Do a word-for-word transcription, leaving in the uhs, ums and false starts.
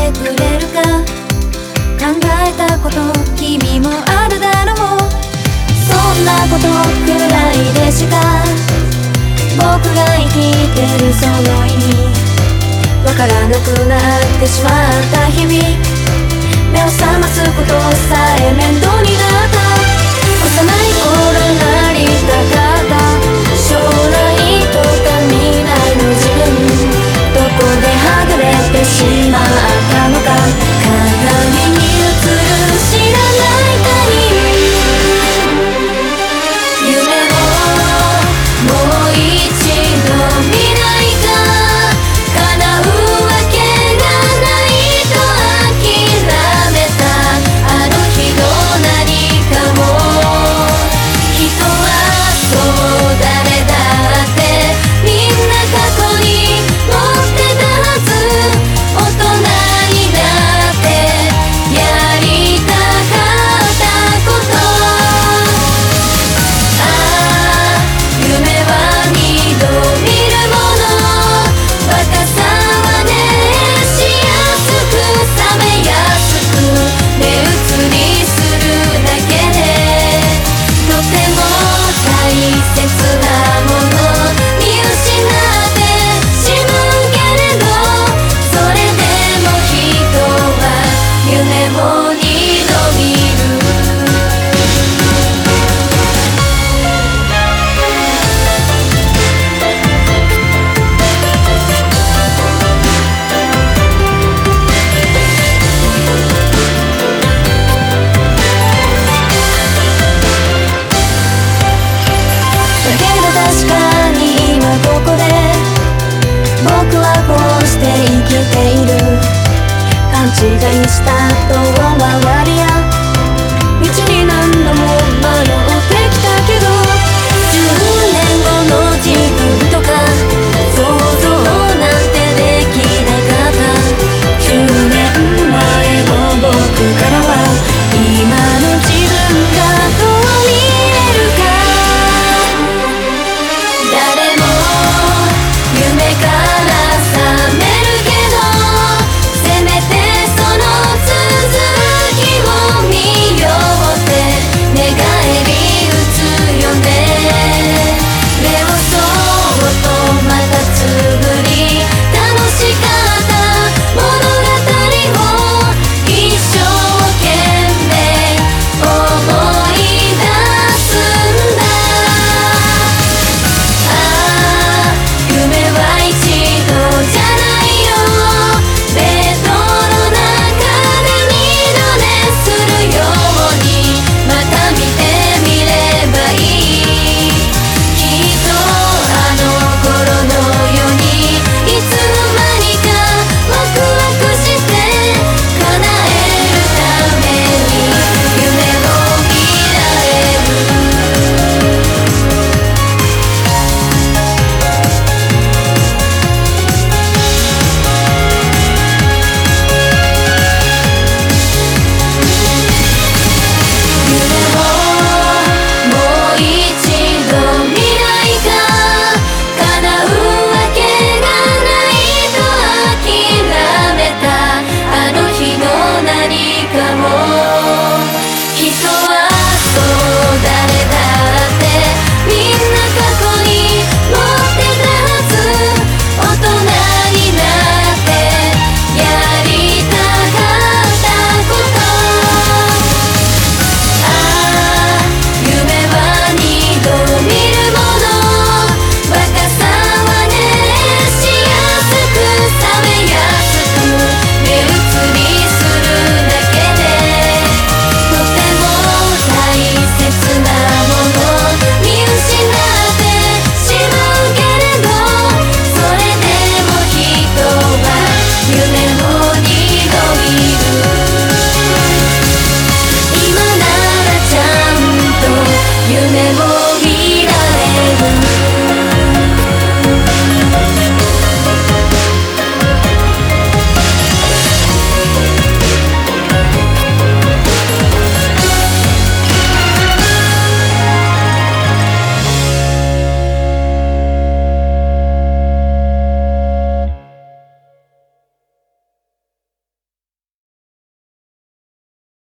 てくれるか。考えたこと君もあるだろう。そんなことくらいでしか僕が生きてるその意味わからなくなってしまった日々、目を覚ますことさえ面倒になった。幼い頃なりたかった将来とか未来の自分、どこではぐれてしまったのか。鏡に映る知らない他人、夢をもう一度見ないか。叶うわけがないと諦めたあの日の何かを。人はそう誰だってみんな過去に持ってたはず。大人になってやりたかったこと、ああ夢は二度見るもの。バカさはねしやすく冷めやすく目移りするだけで、とても大切なもの見失ってしまうけれど、それでも人は夢を二度見る。だけど確かに今ここで僕はこうして生きている。勘違いしたと周りや